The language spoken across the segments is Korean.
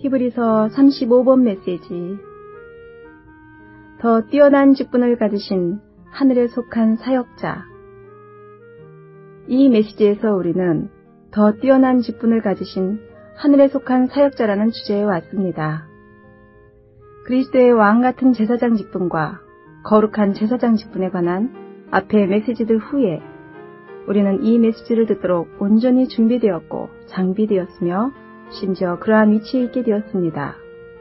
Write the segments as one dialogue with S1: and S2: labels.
S1: 히브리서 35번 메시지. 더 뛰어난 직분을 가지신 하늘에 속한 사역자. 이 메시지에서 우리는 더 뛰어난 직분을 가지신 하늘에 속한 사역자라는 주제에 왔습니다. 그리스도의 왕 같은 제사장 직분과 거룩한 제사장 직분에 관한 앞의 메시지들 후에 우리는 이 메시지를 듣도록 온전히 준비되었고 장비되었으며 심지어 그러한 위치에 있게 되었습니다.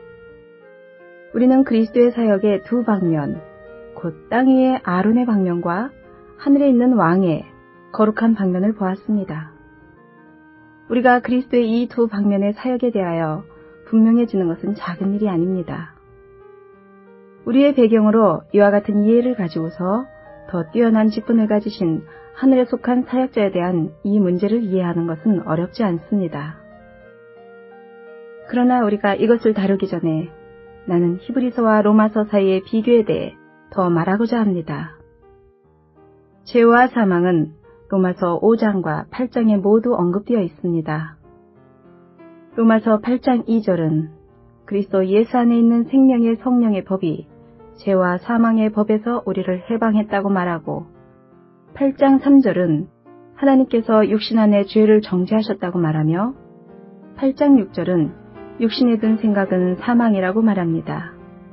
S1: 우리는 그리스도의 사역의 두 방면, 곧 땅 위의 아론의 방면과 하늘에 있는 왕의 거룩한 방면을 보았습니다. 우리가 그리스도의 이 두 방면의 사역에 대하여 분명해지는 것은 작은 일이 아닙니다. 우리의 배경으로 이와 같은 이해를 가지고서 더 뛰어난 직분을 가지신 하늘에 속한 사역자에 대한 이 문제를 이해하는 것은 어렵지 않습니다. 그러나 우리가 이것을 다루기 전에 나는 히브리서와 로마서 사이의 비교에 대해 더 말하고자 합니다. 죄와 사망은 로마서 5장과 8장에 모두 언급되어 있습니다. 로마서 8장 2절은 그리스도 예수 안에 있는 생명의 성령의 법이 죄와 사망의 법에서 우리를 해방했다고 말하고, 8장 3절은 하나님께서 육신 안에 죄를 정죄하셨다고 말하며, 8장 6절은 육신에 든 생각은 사망이라고 말합니다.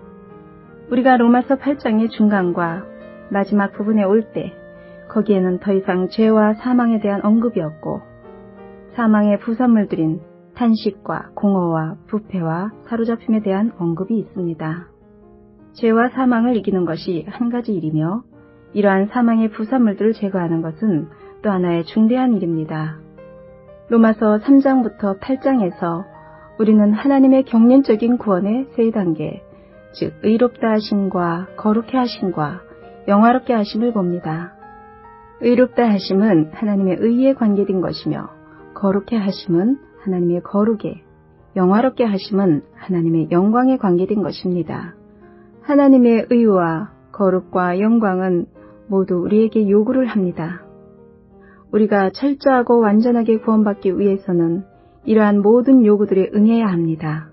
S1: 우리가 로마서 8장의 중간과 마지막 부분에 올 때 거기에는 더 이상 죄와 사망에 대한 언급이 없고 사망의 부산물들인 탄식과 공허와 부패와 사로잡힘에 대한 언급이 있습니다. 죄와 사망을 이기는 것이 한 가지 일이며 이러한 사망의 부산물들을 제거하는 것은 또 하나의 중대한 일입니다. 로마서 3장부터 8장에서 우리는 하나님의 경륜적인 구원의 세 단계, 즉 의롭다 하심과 거룩해 하심과 영화롭게 하심을 봅니다. 의롭다 하심은 하나님의 의에 관계된 것이며 거룩해 하심은 하나님의 거룩에, 영화롭게 하심은 하나님의 영광에 관계된 것입니다. 하나님의 의와 거룩과 영광은 모두 우리에게 요구를 합니다. 우리가 철저하고 완전하게 구원받기 위해서는 이러한 모든 요구들에 응해야 합니다.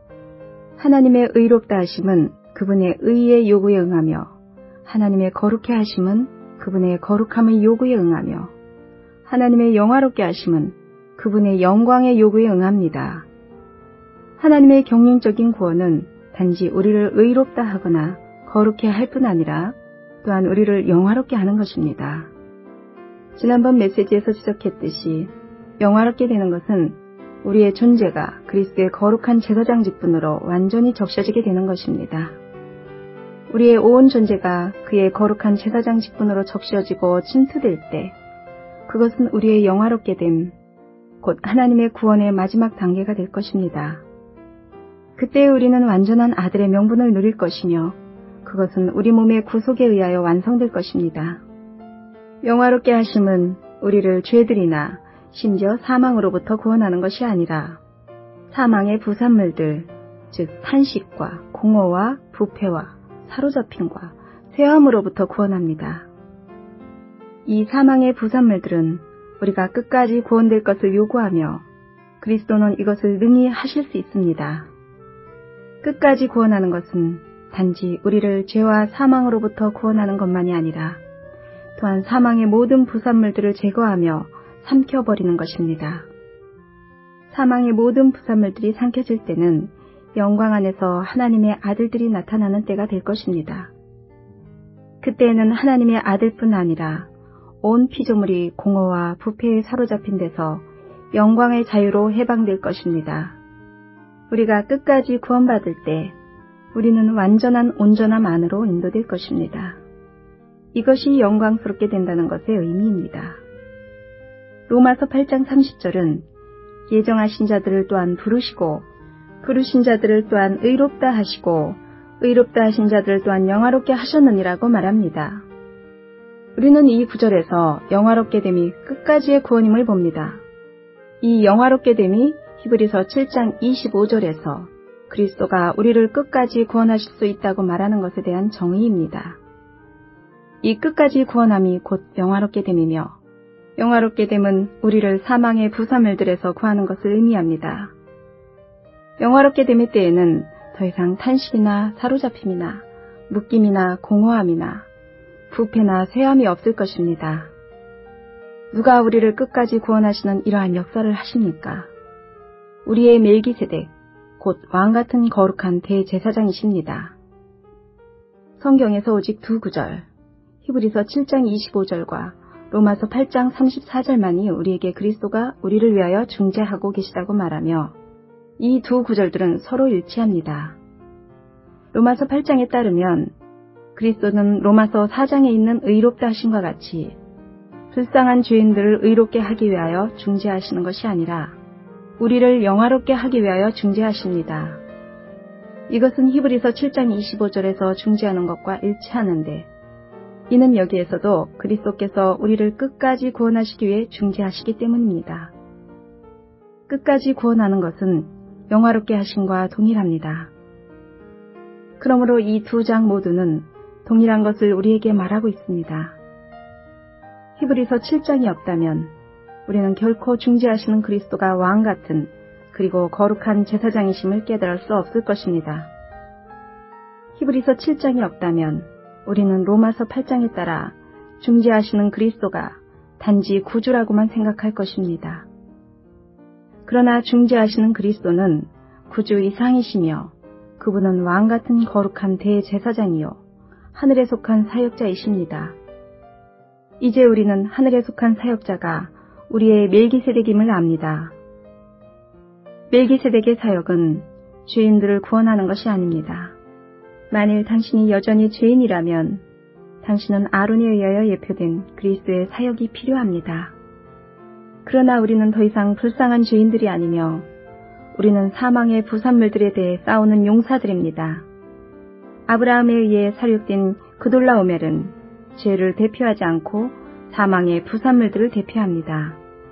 S1: 하나님의 의롭다 하심은 그분의 의의 요구에 응하며 하나님의 거룩해 하심은 그분의 거룩함의 요구에 응하며 하나님의 영화롭게 하심은 그분의 영광의 요구에 응합니다. 하나님의 경륜적인 구원은 단지 우리를 의롭다 하거나 거룩해 할 뿐 아니라 또한 우리를 영화롭게 하는 것입니다. 지난번 메시지에서 지적했듯이 영화롭게 되는 것은 우리의 존재가 그리스도의 거룩한 제사장 직분으로 완전히 적셔지게 되는 것입니다. 우리의 온 존재가 그의 거룩한 제사장 직분으로 적셔지고 침투될 때 그것은 우리의 영화롭게 됨, 곧 하나님의 구원의 마지막 단계가 될 것입니다. 그때 우리는 완전한 아들의 명분을 누릴 것이며 그것은 우리 몸의 구속에 의하여 완성될 것입니다. 영화롭게 하심은 우리를 죄들이나 심지어 사망으로부터 구원하는 것이 아니라 사망의 부산물들, 즉 탄식과 공허와 부패와 사로잡힘과 쇠함으로부터 구원합니다. 이 사망의 부산물들은 우리가 끝까지 구원될 것을 요구하며 그리스도는 이것을 능히 하실 수 있습니다. 끝까지 구원하는 것은 단지 우리를 죄와 사망으로부터 구원하는 것만이 아니라 또한 사망의 모든 부산물들을 제거하며 삼켜버리는 것입니다. 사망의 모든 부산물들이 삼켜질 때는 영광 안에서 하나님의 아들들이 나타나는 때가 될 것입니다. 그때에는 하나님의 아들뿐 아니라 온 피조물이 공허와 부패에 사로잡힌 데서 영광의 자유로 해방될 것입니다. 우리가 끝까지 구원받을 때 우리는 완전한 온전함 안으로 인도될 것입니다. 이것이 영광스럽게 된다는 것의 의미입니다. 로마서 8장 30절은 예정하신 자들을 또한 부르시고 부르신 자들을 또한 의롭다 하시고 의롭다 하신 자들을 또한 영화롭게 하셨느니라고 말합니다. 우리는 이 구절에서 영화롭게 됨이 끝까지의 구원임을 봅니다. 이 영화롭게 됨이 히브리서 7장 25절에서 그리스도가 우리를 끝까지 구원하실 수 있다고 말하는 것에 대한 정의입니다. 이 끝까지 구원함이 곧 영화롭게 됨이며 영화롭게 됨은 우리를 사망의 부산물들에서 구하는 것을 의미합니다. 영화롭게 됨의 때에는 더 이상 탄식이나 사로잡힘이나 묶임이나 공허함이나 부패나 쇠함이 없을 것입니다. 누가 우리를 끝까지 구원하시는 이러한 역사를 하십니까? 우리의 멜기세덱, 곧 왕같은 거룩한 대제사장이십니다. 성경에서 오직 두 구절, 히브리서 7장 25절과 로마서 8장 34절만이 우리에게 그리스도가 우리를 위하여 중재하고 계시다고 말하며 이 두 구절들은 서로 일치합니다. 로마서 8장에 따르면 그리스도는 로마서 4장에 있는 의롭다 하심과 같이 불쌍한 죄인들을 의롭게 하기 위하여 중재하시는 것이 아니라 우리를 영화롭게 하기 위하여 중재하십니다. 이것은 히브리서 7장 25절에서 중재하는 것과 일치하는데 이는 여기에서도 그리스도께서 우리를 끝까지 구원하시기 위해 중재하시기 때문입니다. 끝까지 구원하는 것은 영화롭게 하심과 동일합니다. 그러므로 이 두 장 모두는 동일한 것을 우리에게 말하고 있습니다. 히브리서 7장이 없다면 우리는 결코 중재하시는 그리스도가 왕 같은 그리고 거룩한 제사장이심을 깨달을 수 없을 것입니다. 히브리서 7장이 없다면 우리는 로마서 8장에 따라 중재하시는 그리스도가 단지 구주라고만 생각할 것입니다. 그러나 중재하시는 그리스도는 구주 이상이시며 그분은 왕 같은 거룩한 대제사장이요 하늘에 속한 사역자이십니다. 이제 우리는 하늘에 속한 사역자가 우리의 멜기세덱임을 압니다. 멜기세덱의 사역은 죄인들을 구원하는 것이 아닙니다. 만일 당신이 여전히 죄인이라면 당신은 아론에 의하여 예표된 그리스도의 사역이 필요합니다. 그러나 우리는 더 이상 불쌍한 죄인들이 아니며 우리는 사망의 부산물들에 대해 싸우는 용사들입니다. 아브라함에 의해 살육된 그돌라오멜은 죄를 대표하지 않고 사망의 부산물들을 대표합니다.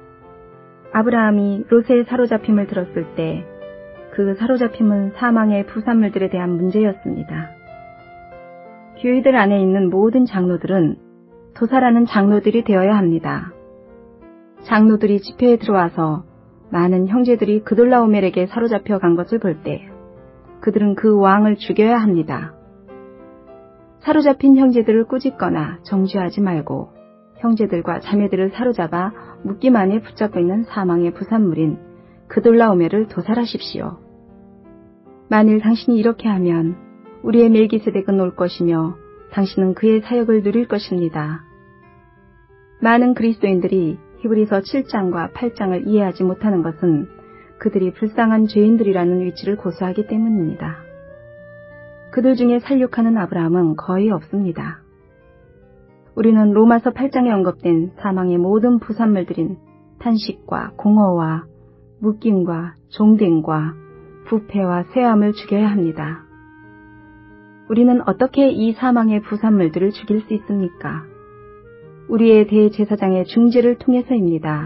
S1: 아브라함이 롯의 사로잡힘을 들었을 때 그 사로잡힘은 사망의 부산물들에 대한 문제였습니다. 교회들 안에 있는 모든 장로들은 도살하는 장로들이 되어야 합니다. 장로들이 집회에 들어와서 많은 형제들이 그돌라오멜에게 사로잡혀 간 것을 볼 때 그들은 그 왕을 죽여야 합니다. 사로잡힌 형제들을 꾸짖거나 정죄하지 말고 형제들과 자매들을 사로잡아 묶임 안에 붙잡고 있는 사망의 부산물인 그돌라오멜을 도살하십시오. 만일 당신이 이렇게 하면 우리의 멜기세덱은 올 것이며 당신은 그의 사역을 누릴 것입니다. 많은 그리스도인들이 히브리서 7장과 8장을 이해하지 못하는 것은 그들이 불쌍한 죄인들이라는 위치를 고수하기 때문입니다. 그들 중에 살육하는 아브라함은 거의 없습니다. 우리는 로마서 8장에 언급된 사망의 모든 부산물들인 탄식과 공허와 묶임과 종됨과 부패와 쇠함을 죽여야 합니다. 우리는 어떻게 이 사망의 부산물들을 죽일 수 있습니까? 우리의 대제사장의 중재를 통해서입니다.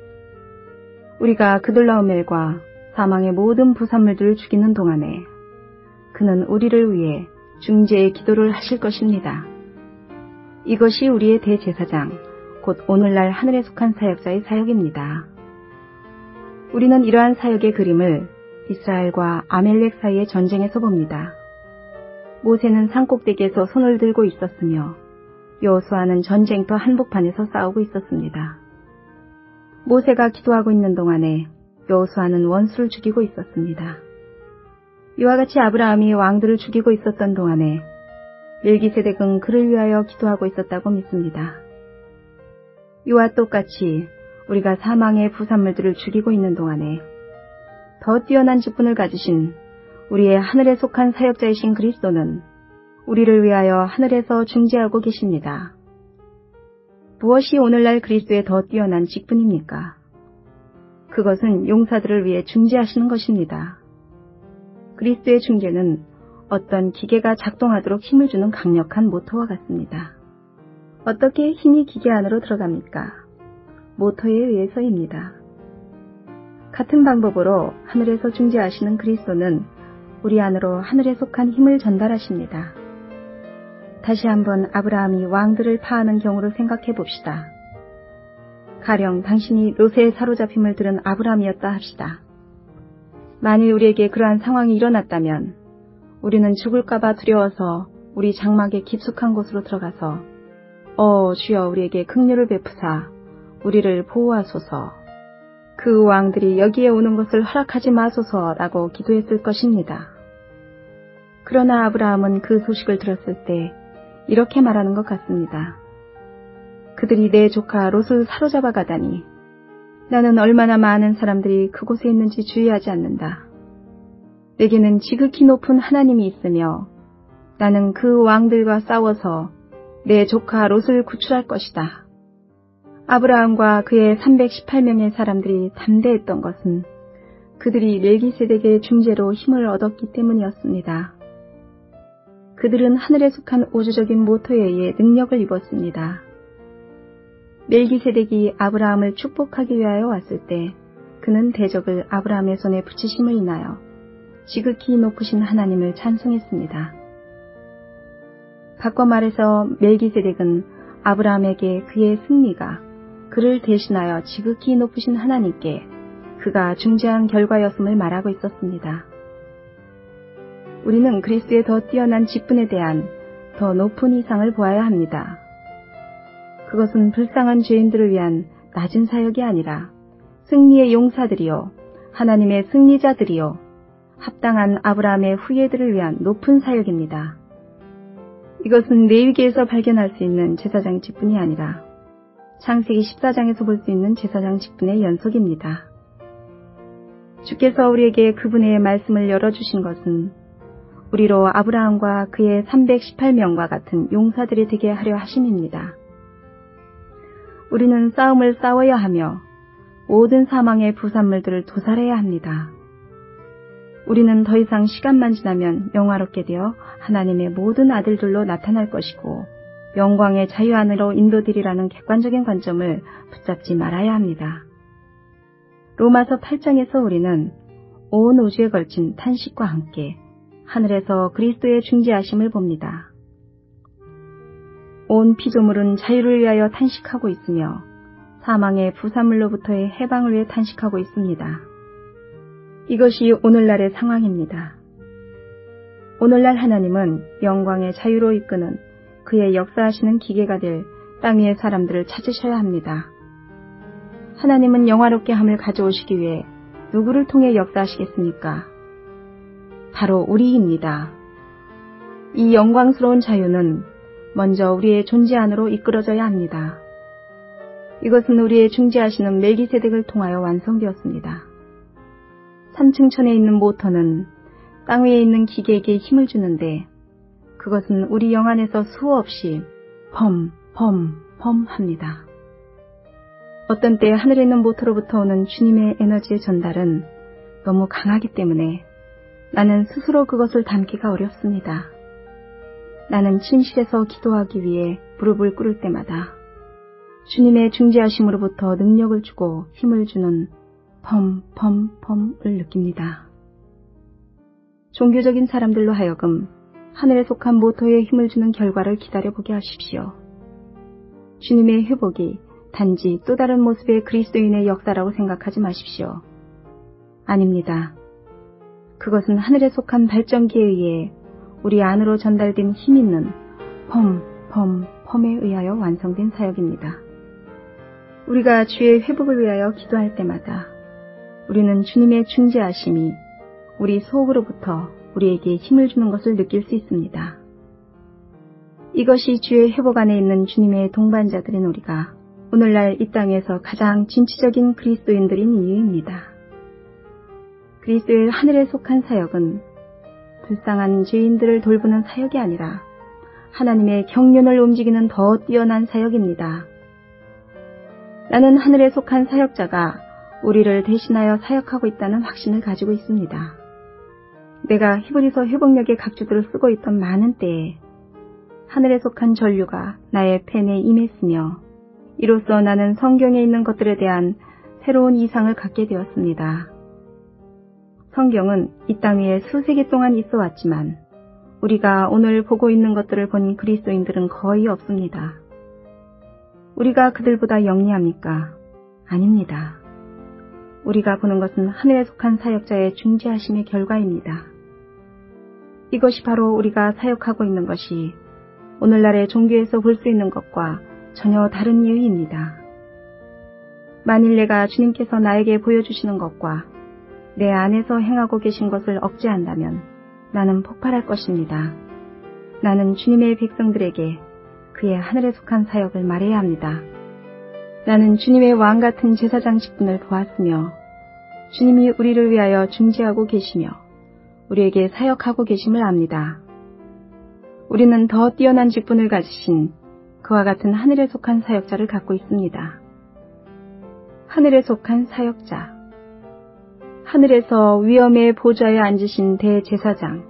S1: 우리가 그돌라오멜과 사망의 모든 부산물들을 죽이는 동안에 그는 우리를 위해 중재의 기도를 하실 것입니다. 이것이 우리의 대제사장, 곧 오늘날 하늘에 속한 사역자의 사역입니다. 우리는 이러한 사역의 그림을 이스라엘과 아멜렉 사이의 전쟁에서 봅니다. 모세는 산꼭대기에서 손을 들고 있었으며 여호수아는 전쟁터 한복판에서 싸우고 있었습니다. 모세가 기도하고 있는 동안에 여호수아는 원수를 죽이고 있었습니다. 이와 같이 아브라함이 왕들을 죽이고 있었던 동안에 멜기세덱은 그를 위하여 기도하고 있었다고 믿습니다. 이와 똑같이 우리가 사망의 부산물들을 죽이고 있는 동안에 더 뛰어난 직분을 가지신 우리의 하늘에 속한 사역자이신 그리스도는 우리를 위하여 하늘에서 중재하고 계십니다. 무엇이 오늘날 그리스도의 더 뛰어난 직분입니까? 그것은 용사들을 위해 중재하시는 것입니다. 그리스도의 중재는 어떤 기계가 작동하도록 힘을 주는 강력한 모터와 같습니다. 어떻게 힘이 기계 안으로 들어갑니까? 모터에 의해서입니다. 같은 방법으로 하늘에서 중재하시는 그리스도는 우리 안으로 하늘에 속한 힘을 전달하십니다. 다시 한번 아브라함이 왕들을 파하는 경우를 생각해 봅시다. 가령 당신이 롯의 사로잡힘을 들은 아브라함이었다 합시다. 만일 우리에게 그러한 상황이 일어났다면 우리는 죽을까봐 두려워서 우리 장막의 깊숙한 곳으로 들어가서 주여 우리에게 긍휼을 베푸사 우리를 보호하소서, 그 왕들이 여기에 오는 것을 허락하지 마소서라고 기도했을 것입니다. 그러나 아브라함은 그 소식을 들었을 때 이렇게 말하는 것 같습니다. 그들이 내 조카 롯을 사로잡아 가다니 나는 얼마나 많은 사람들이 그곳에 있는지 주의하지 않는다. 내게는 지극히 높은 하나님이 있으며 나는 그 왕들과 싸워서 내 조카 롯을 구출할 것이다. 아브라함과 그의 318명의 사람들이 담대했던 것은 그들이 멜기세덱의 중재로 힘을 얻었기 때문이었습니다. 그들은 하늘에 속한 우주적인 모토에 의해 능력을 입었습니다. 멜기세덱이 아브라함을 축복하기 위하여 왔을 때 그는 대적을 아브라함의 손에 붙이심을 인하여 지극히 높으신 하나님을 찬송했습니다. 바꿔 말해서 멜기세덱은 아브라함에게 그의 승리가 그를 대신하여 지극히 높으신 하나님께 그가 중재한 결과였음을 말하고 있었습니다. 우리는 그리스도의 더 뛰어난 직분에 대한 더 높은 이상을 보아야 합니다. 그것은 불쌍한 죄인들을 위한 낮은 사역이 아니라 승리의 용사들이요, 하나님의 승리자들이요, 합당한 아브라함의 후예들을 위한 높은 사역입니다. 이것은 레위기에서 발견할 수 있는 제사장 직분이 아니라 창세기 14장에서 볼 수 있는 제사장 직분의 연속입니다. 주께서 우리에게 그분의 말씀을 열어주신 것은 우리로 아브라함과 그의 318명과 같은 용사들이 되게 하려 하심입니다. 우리는 싸움을 싸워야 하며 모든 사망의 부산물들을 도살해야 합니다. 우리는 더 이상 시간만 지나면 영화롭게 되어 하나님의 모든 아들들로 나타날 것이고 영광의 자유 안으로 인도되리라는 객관적인 관점을 붙잡지 말아야 합니다. 로마서 8장에서 우리는 온 우주에 걸친 탄식과 함께 하늘에서 그리스도의 중재하심을 봅니다. 온 피조물은 자유를 위하여 탄식하고 있으며 사망의 부산물로부터의 해방을 위해 탄식하고 있습니다. 이것이 오늘날의 상황입니다. 오늘날 하나님은 영광의 자유로 이끄는 그의 역사하시는 기계가 될 땅 위의 사람들을 찾으셔야 합니다. 하나님은 영화롭게 함을 가져오시기 위해 누구를 통해 역사하시겠습니까? 바로 우리입니다. 이 영광스러운 자유는 먼저 우리의 존재 안으로 이끌어져야 합니다. 이것은 우리의 중재하시는 멜기세덱을 통하여 완성되었습니다. 3층 천에 있는 모터는 땅 위에 있는 기계에게 힘을 주는데 그것은 우리 영 안에서 수없이 펌 합니다. 어떤 때 하늘에 있는 모터로부터 오는 주님의 에너지의 전달은 너무 강하기 때문에 나는 스스로 그것을 담기가 어렵습니다. 나는 침실에서 기도하기 위해 무릎을 꿇을 때마다 주님의 중재하심으로부터 능력을 주고 힘을 주는 펌을 느낍니다. 종교적인 사람들로 하여금 하늘에 속한 모토에 힘을 주는 결과를 기다려보게 하십시오. 주님의 회복이 단지 또 다른 모습의 그리스도인의 역사라고 생각하지 마십시오. 아닙니다. 그것은 하늘에 속한 발전기에 의해 우리 안으로 전달된 힘 있는 펌에 의하여 완성된 사역입니다. 우리가 주의 회복을 위하여 기도할 때마다 우리는 주님의 중재하심이 우리 속으로부터 우리에게 힘을 주는 것을 느낄 수 있습니다. 이것이 주의 회복 안에 있는 주님의 동반자들인 우리가 오늘날 이 땅에서 가장 진취적인 그리스도인들인 이유입니다. 그리스도의 하늘에 속한 사역은 불쌍한 죄인들을 돌보는 사역이 아니라 하나님의 경륜을 움직이는 더 뛰어난 사역입니다. 나는 하늘에 속한 사역자가 우리를 대신하여 사역하고 있다는 확신을 가지고 있습니다. 내가 히브리서 회복력의 각주들을 쓰고 있던 많은 때에 하늘에 속한 전류가 나의 펜에 임했으며 이로써 나는 성경에 있는 것들에 대한 새로운 이상을 갖게 되었습니다. 성경은 이 땅 위에 수세기 동안 있어 왔지만 우리가 오늘 보고 있는 것들을 본 그리스도인들은 거의 없습니다. 우리가 그들보다 영리합니까? 아닙니다. 우리가 보는 것은 하늘에 속한 사역자의 중재하심의 결과입니다. 이것이 바로 우리가 사역하고 있는 것이 오늘날의 종교에서 볼 수 있는 것과 전혀 다른 이유입니다. 만일 내가 주님께서 나에게 보여주시는 것과 내 안에서 행하고 계신 것을 억제한다면 나는 폭발할 것입니다. 나는 주님의 백성들에게 그의 하늘에 속한 사역을 말해야 합니다. 나는 주님의 왕 같은 제사장 직분을 보았으며 주님이 우리를 위하여 중재하고 계시며 우리에게 사역하고 계심을 압니다. 우리는 더 뛰어난 직분을 가지신 그와 같은 하늘에 속한 사역자를 갖고 있습니다. 하늘에 속한 사역자. 하늘에서 위엄의 보좌에 앉으신 대제사장.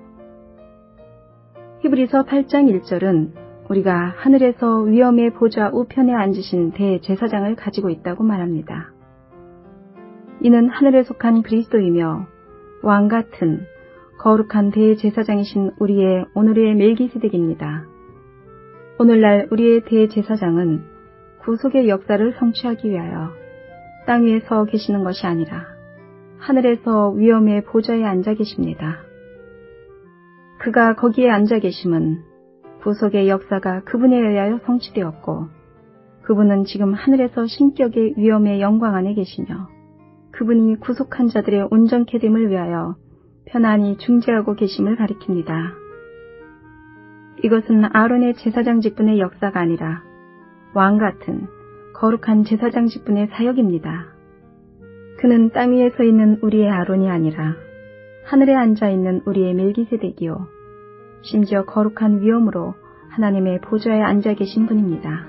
S1: 히브리서 8장 1절은 우리가 하늘에서 위엄의 보좌 우편에 앉으신 대제사장을 가지고 있다고 말합니다. 이는 하늘에 속한 그리스도이며 왕 같은 거룩한 대제사장이신 우리의 오늘의 멜기세덱입니다. 오늘날 우리의 대제사장은 구속의 역사를 성취하기 위하여 땅 위에 서 계시는 것이 아니라 하늘에서 위엄의 보좌에 앉아 계십니다. 그가 거기에 앉아 계심은 구속의 역사가 그분에 의하여 성취되었고 그분은 지금 하늘에서 신격의 위엄의 영광 안에 계시며 그분이 구속한 자들의 온전케 됨을 위하여 편안히 중재하고 계심을 가리킵니다. 이것은 아론의 제사장 직분의 역사가 아니라 왕 같은 거룩한 제사장 직분의 사역입니다. 그는 땅 위에 서 있는 우리의 아론이 아니라 하늘에 앉아 있는 우리의 멜기세덱이요 심지어 거룩한 위엄으로 하나님의 보좌에 앉아 계신 분입니다.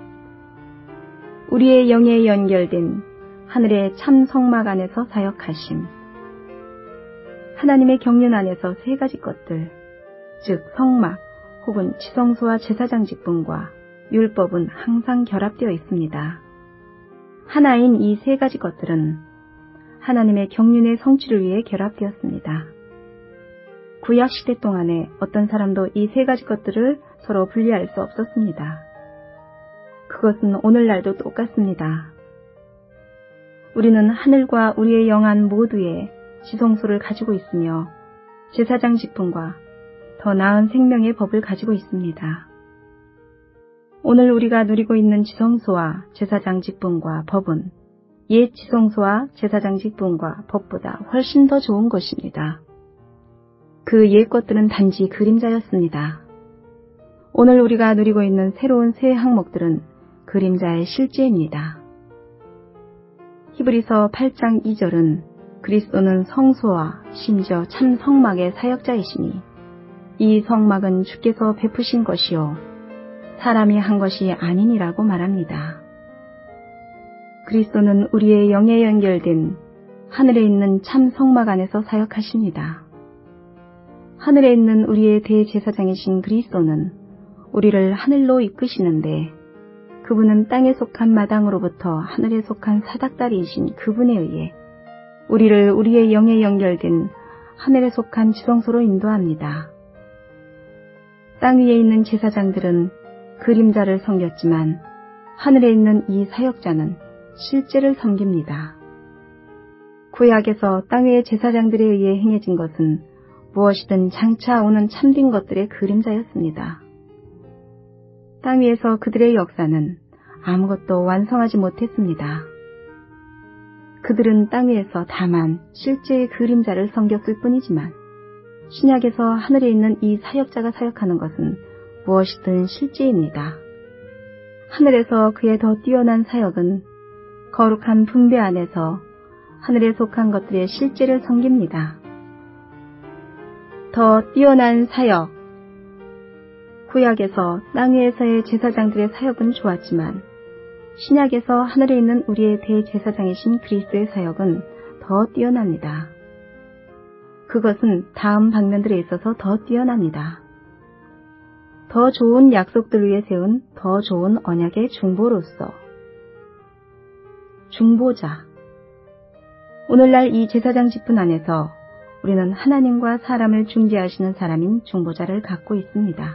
S1: 우리의 영에 연결된 하늘의 참 성막 안에서 사역하심. 하나님의 경륜 안에서 세 가지 것들, 즉 성막 혹은 지성소와 제사장 직분과 율법은 항상 결합되어 있습니다. 하나인 이 세 가지 것들은 하나님의 경륜의 성취를 위해 결합되었습니다. 구약시대 동안에 어떤 사람도 이 세 가지 것들을 서로 분리할 수 없었습니다. 그것은 오늘날도 똑같습니다. 우리는 하늘과 우리의 영안 모두에 지성소를 가지고 있으며 제사장 직분과 더 나은 생명의 법을 가지고 있습니다. 오늘 우리가 누리고 있는 지성소와 제사장 직분과 법은 옛 지성소와 제사장 직분과 법보다 훨씬 더 좋은 것입니다. 그 옛 것들은 단지 그림자였습니다. 오늘 우리가 누리고 있는 새로운 새 항목들은 그림자의 실제입니다. 히브리서 8장 2절은 그리스도는 성소와 심지어 참 성막의 사역자이시니 이 성막은 주께서 베푸신 것이요 사람이 한 것이 아니니라고 말합니다. 그리스도는 우리의 영에 연결된 하늘에 있는 참 성막 안에서 사역하십니다. 하늘에 있는 우리의 대제사장이신 그리스도는 우리를 하늘로 이끄시는데 그분은 땅에 속한 마당으로부터 하늘에 속한 사닥다리이신 그분에 의해 우리를 우리의 영에 연결된 하늘에 속한 지성소로 인도합니다. 땅 위에 있는 제사장들은 그림자를 섬겼지만 하늘에 있는 이 사역자는 실제를 섬깁니다. 구약에서 땅 위의 제사장들에 의해 행해진 것은 무엇이든 장차 오는 참된 것들의 그림자였습니다. 땅 위에서 그들의 역사는 아무것도 완성하지 못했습니다. 그들은 땅 위에서 다만 실제의 그림자를 섬겼을 뿐이지만 신약에서 하늘에 있는 이 사역자가 사역하는 것은 무엇이든 실제입니다. 하늘에서 그의 더 뛰어난 사역은 거룩한 분배 안에서 하늘에 속한 것들의 실제를 섬깁니다. 더 뛰어난 사역. 구약에서 땅 위에서의 제사장들의 사역은 좋았지만 신약에서 하늘에 있는 우리의 대제사장이신 그리스도의 사역은 더 뛰어납니다. 그것은 다음 방면들에 있어서 더 뛰어납니다. 더 좋은 약속들 위에 세운 더 좋은 언약의 중보로서. 중보자. 오늘날 이 제사장 직분 안에서 우리는 하나님과 사람을 중재하시는 사람인 중보자를 갖고 있습니다.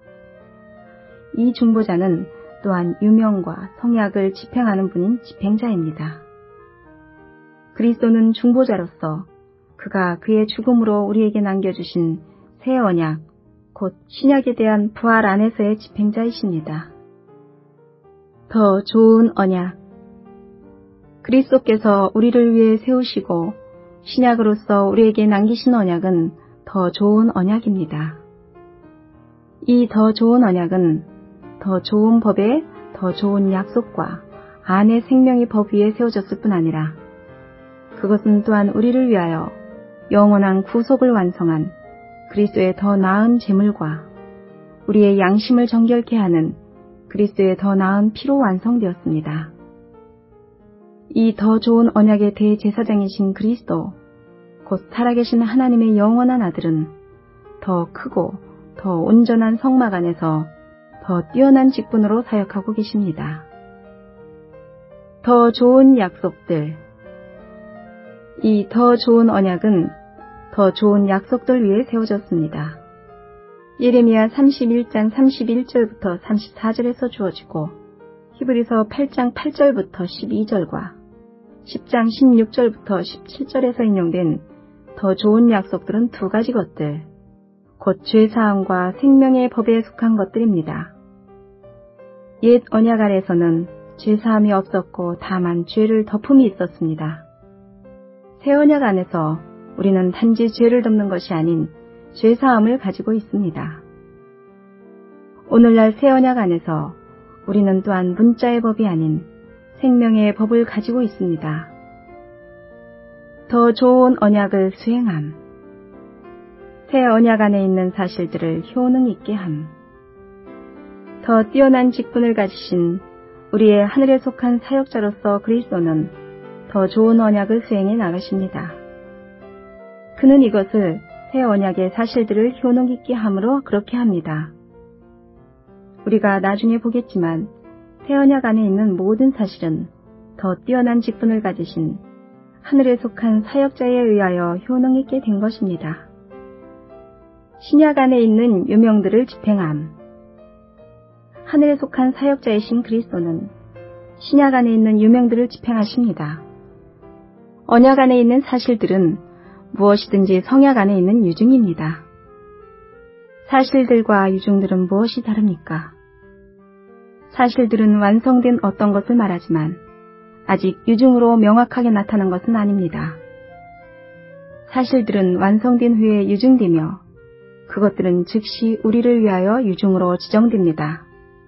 S1: 이 중보자는 또한 유명과 성약을 집행하는 분인 집행자입니다. 그리스도는 중보자로서 그가 그의 죽음으로 우리에게 남겨주신 새 언약, 곧 신약에 대한 부활 안에서의 집행자이십니다. 더 좋은 언약. 그리스도께서 우리를 위해 세우시고 신약으로서 우리에게 남기신 언약은 더 좋은 언약입니다. 이 더 좋은 언약은 더 좋은 법에 더 좋은 약속과 안의 생명의 법 위에 세워졌을 뿐 아니라 그것은 또한 우리를 위하여 영원한 구속을 완성한 그리스도의 더 나은 제물과 우리의 양심을 정결케 하는 그리스도의 더 나은 피로 완성되었습니다. 이 더 좋은 언약의 대제사장이신 그리스도, 곧 살아계신 하나님의 영원한 아들은 더 크고 더 온전한 성막 안에서 더 뛰어난 직분으로 사역하고 계십니다. 더 좋은 약속들. 이 더 좋은 언약은 더 좋은 약속들 위에 세워졌습니다. 예레미야 31장 31절부터 34절에서 주어지고 히브리서 8장 8절부터 12절과 10장 16절부터 17절에서 인용된 더 좋은 약속들은 두 가지 것들, 곧 죄사함과 생명의 법에 속한 것들입니다. 옛 언약 아래서는 죄사함이 없었고 다만 죄를 덮음이 있었습니다. 새 언약 안에서 우리는 단지 죄를 덮는 것이 아닌 죄사함을 가지고 있습니다. 오늘날 새 언약 안에서 우리는 또한 문자의 법이 아닌 생명의 법을 가지고 있습니다. 더 좋은 언약을 수행함. 새 언약 안에 있는 사실들을 효능 있게 함. 더 뛰어난 직분을 가지신 우리의 하늘에 속한 사역자로서 그리스도는 더 좋은 언약을 수행해 나가십니다. 그는 이것을 새 언약의 사실들을 효능 있게 함으로 그렇게 합니다. 우리가 나중에 보겠지만 새 언약 안에 있는 모든 사실은 더 뛰어난 직분을 가지신 하늘에 속한 사역자에 의하여 효능 있게 된 것입니다. 신약 안에 있는 유명들을 집행함. 하늘에 속한 사역자이신 그리스도는 신약 안에 있는 유명들을 집행하십니다. 언약 안에 있는 사실들은 무엇이든지 성약 안에 있는 유증입니다. 사실들과 유증들은 무엇이 다릅니까? 사실들은 완성된 어떤 것을 말하지만 아직 유증으로 명확하게 나타난 것은 아닙니다. 사실들은 완성된 후에 유증되며 그것들은 즉시 우리를 위하여 유증으로 지정됩니다.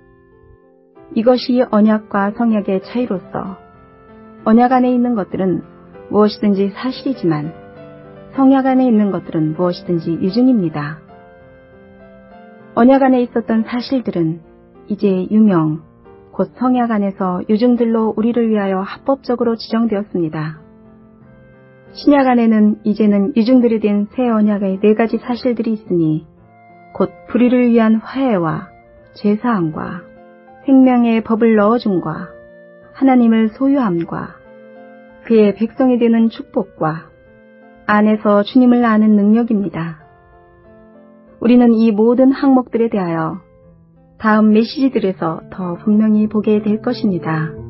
S1: 이것이 언약과 성약의 차이로서 언약 안에 있는 것들은 무엇이든지 사실이지만 성약 안에 있는 것들은 무엇이든지 유증입니다. 언약 안에 있었던 사실들은 이제 유명, 곧 성약 안에서 유증들로 우리를 위하여 합법적으로 지정되었습니다. 신약 안에는 이제는 유증들이 된 새 언약의 네 가지 사실들이 있으니 곧 불의를 위한 화해와 제사함과 생명의 법을 넣어줌과 하나님을 소유함과 그의 백성이 되는 축복과 안에서 주님을 아는 능력입니다. 우리는 이 모든 항목들에 대하여 다음 메시지들에서 더 분명히 보게 될 것입니다.